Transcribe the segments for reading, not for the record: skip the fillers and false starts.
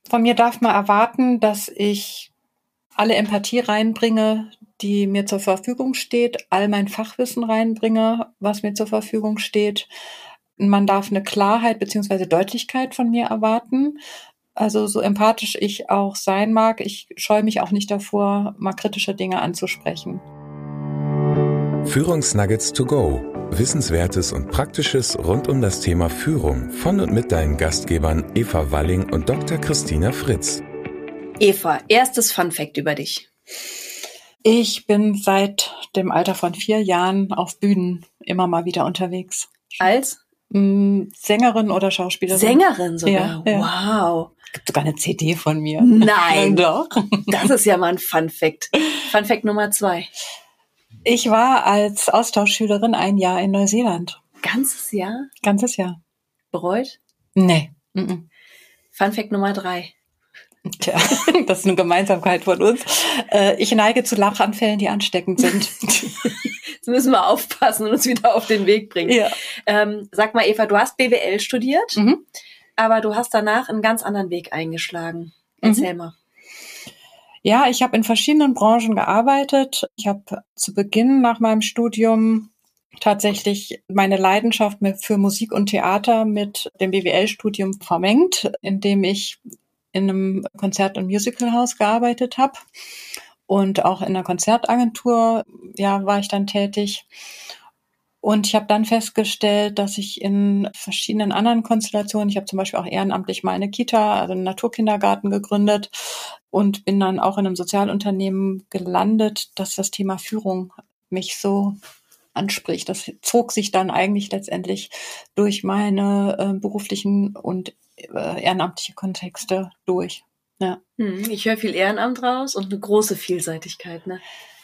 Von mir darf man erwarten, dass ich alle Empathie reinbringe, die mir zur Verfügung steht, all mein Fachwissen reinbringe, was mir zur Verfügung steht. Man darf eine Klarheit bzw. Deutlichkeit von mir erwarten. Also so empathisch ich auch sein mag, ich scheue mich auch nicht davor, mal kritische Dinge anzusprechen. Führungsnuggets to go. Wissenswertes und Praktisches rund um das Thema Führung von und mit deinen Gastgebern Eva Walling und Dr. Christina Fritz. Eva, erstes Funfact über dich. Ich bin seit dem Alter von 4 Jahren auf Bühnen immer mal wieder unterwegs. Als? Sängerin oder Schauspielerin. Sängerin sogar? Ja. Wow. Es gibt sogar eine CD von mir. Nein. Doch. Das ist ja mal ein Funfact. Funfact Nummer 2. Ich war als Austauschschülerin 1 Jahr in Neuseeland. Ganzes Jahr? Ganzes Jahr. Bereut? Nee. Funfact Nummer 3. Tja, das ist eine Gemeinsamkeit von uns. Ich neige zu Lachanfällen, die ansteckend sind. Jetzt müssen wir aufpassen und uns wieder auf den Weg bringen. Ja. Sag mal, Eva, du hast BWL studiert, aber du hast danach einen ganz anderen Weg eingeschlagen. Erzähl mal. Ja, ich habe in verschiedenen Branchen gearbeitet. Ich habe zu Beginn nach meinem Studium tatsächlich meine Leidenschaft für Musik und Theater mit dem BWL-Studium vermengt, indem ich in einem Konzert- und Musicalhaus gearbeitet habe und auch in einer Konzertagentur war ich dann tätig. Und ich habe dann festgestellt, dass ich in verschiedenen anderen Konstellationen, ich habe zum Beispiel auch ehrenamtlich mal eine Kita, also einen Naturkindergarten gegründet und bin dann auch in einem Sozialunternehmen gelandet, dass das Thema Führung mich so anspricht. Das zog sich dann eigentlich letztendlich durch meine beruflichen und ehrenamtliche Kontexte durch. Ja. Ich höre viel Ehrenamt raus und eine große Vielseitigkeit, ne?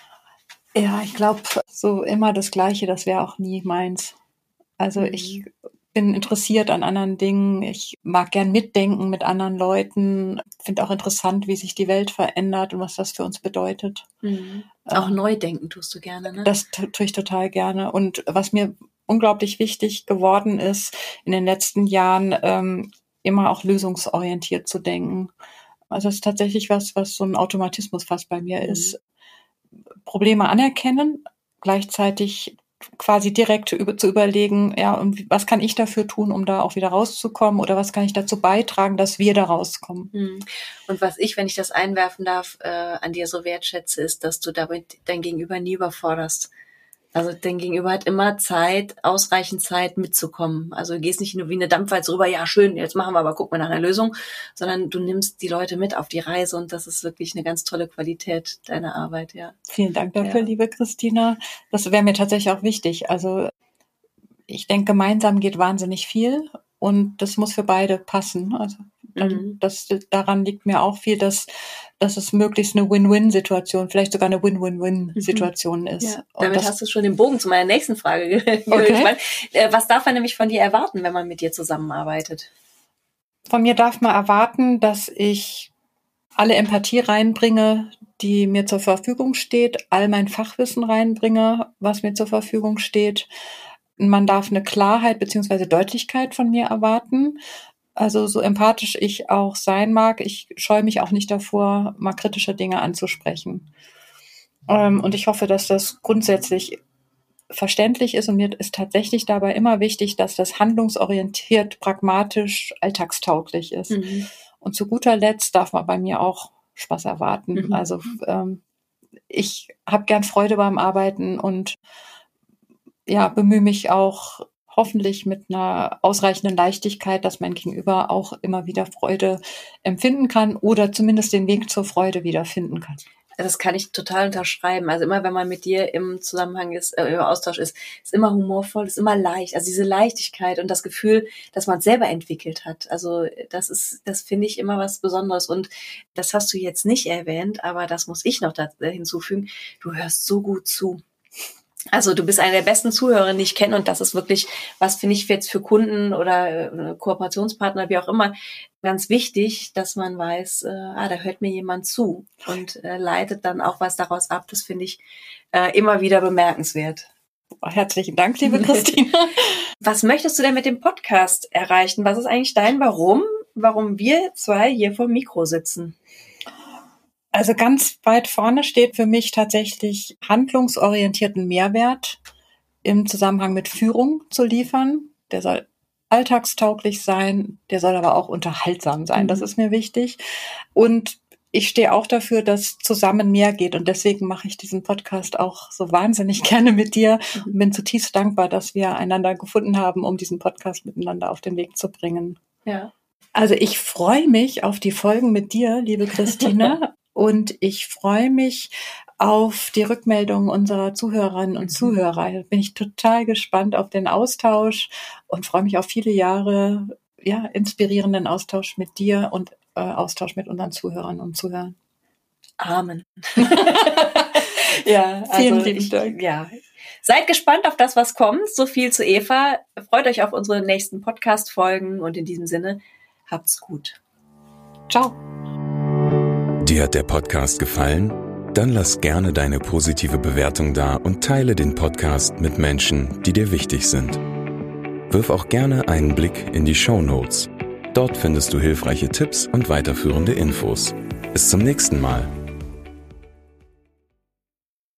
Ja, ich glaube, so immer das Gleiche, das wäre auch nie meins. Also ich bin interessiert an anderen Dingen. Ich mag gern mitdenken mit anderen Leuten. Finde auch interessant, wie sich die Welt verändert und was das für uns bedeutet. Auch neu denken tust du gerne, ne? Das tue ich total gerne. Und was mir unglaublich wichtig geworden ist, in den letzten Jahren immer auch lösungsorientiert zu denken. Also das ist tatsächlich was so ein Automatismus fast bei mir ist. Probleme anerkennen, gleichzeitig quasi direkt zu überlegen, und was kann ich dafür tun, um da auch wieder rauszukommen, oder was kann ich dazu beitragen, dass wir da rauskommen. Und was ich, wenn ich das einwerfen darf, an dir so wertschätze, ist, dass du damit dein Gegenüber nie überforderst. Also dein Gegenüber hat immer ausreichend Zeit mitzukommen. Also du gehst nicht nur wie eine Dampfwalze rüber, ja schön, jetzt machen wir aber, gucken wir nach einer Lösung, sondern du nimmst die Leute mit auf die Reise und das ist wirklich eine ganz tolle Qualität deiner Arbeit, ja. Vielen Dank dafür, liebe Christina. Das wäre mir tatsächlich auch wichtig. Also ich denke, gemeinsam geht wahnsinnig viel und das muss für beide passen. Also daran liegt mir auch viel, dass es möglichst eine Win-Win-Situation, vielleicht sogar eine Win-Win-Win-Situation ist. Ja, damit hast du schon den Bogen zu meiner nächsten Frage gespannt. Was darf man nämlich von dir erwarten, wenn man mit dir zusammenarbeitet? Von mir darf man erwarten, dass ich alle Empathie reinbringe, die mir zur Verfügung steht, all mein Fachwissen reinbringe, was mir zur Verfügung steht. Man darf eine Klarheit bzw. Deutlichkeit von mir erwarten. Also so empathisch ich auch sein mag, ich scheue mich auch nicht davor, mal kritische Dinge anzusprechen. Und ich hoffe, dass das grundsätzlich verständlich ist und mir ist tatsächlich dabei immer wichtig, dass das handlungsorientiert, pragmatisch, alltagstauglich ist. Und zu guter Letzt darf man bei mir auch Spaß erwarten. Also ich habe gern Freude beim Arbeiten und bemühe mich auch hoffentlich mit einer ausreichenden Leichtigkeit, dass mein Gegenüber auch immer wieder Freude empfinden kann oder zumindest den Weg zur Freude wiederfinden kann. Das kann ich total unterschreiben. Also immer, wenn man mit dir im Zusammenhang ist, im Austausch ist immer humorvoll, ist immer leicht. Also diese Leichtigkeit und das Gefühl, dass man es selber entwickelt hat. Also das finde ich immer was Besonderes. Und das hast du jetzt nicht erwähnt, aber das muss ich noch hinzufügen. Du hörst so gut zu. Also du bist eine der besten Zuhörerinnen, die ich kenne und das ist wirklich, was finde ich jetzt für Kunden oder Kooperationspartner, wie auch immer, ganz wichtig, dass man weiß, da hört mir jemand zu und leitet dann auch was daraus ab. Das finde ich immer wieder bemerkenswert. Herzlichen Dank, liebe Christina. Was möchtest du denn mit dem Podcast erreichen? Was ist eigentlich dein Warum? warum wir zwei hier vor dem Mikro sitzen. Also ganz weit vorne steht für mich tatsächlich handlungsorientierten Mehrwert im Zusammenhang mit Führung zu liefern. Der soll alltagstauglich sein, der soll aber auch unterhaltsam sein. Das ist mir wichtig. Und ich stehe auch dafür, dass zusammen mehr geht. Und deswegen mache ich diesen Podcast auch so wahnsinnig gerne mit dir und bin zutiefst dankbar, dass wir einander gefunden haben, um diesen Podcast miteinander auf den Weg zu bringen. Ja. Also ich freue mich auf die Folgen mit dir, liebe Christina. Und ich freue mich auf die Rückmeldungen unserer Zuhörerinnen und Zuhörer. Da bin ich total gespannt auf den Austausch und freue mich auf viele Jahre inspirierenden Austausch mit dir und Austausch mit unseren Zuhörern und Zuhörern. Amen. Also vielen lieben Dank. Ja. Seid gespannt auf das, was kommt. So viel zu Eva. Freut euch auf unsere nächsten Podcast-Folgen und in diesem Sinne, habt's gut. Ciao. Dir hat der Podcast gefallen? Dann lass gerne deine positive Bewertung da und teile den Podcast mit Menschen, die dir wichtig sind. Wirf auch gerne einen Blick in die Shownotes. Dort findest du hilfreiche Tipps und weiterführende Infos. Bis zum nächsten Mal.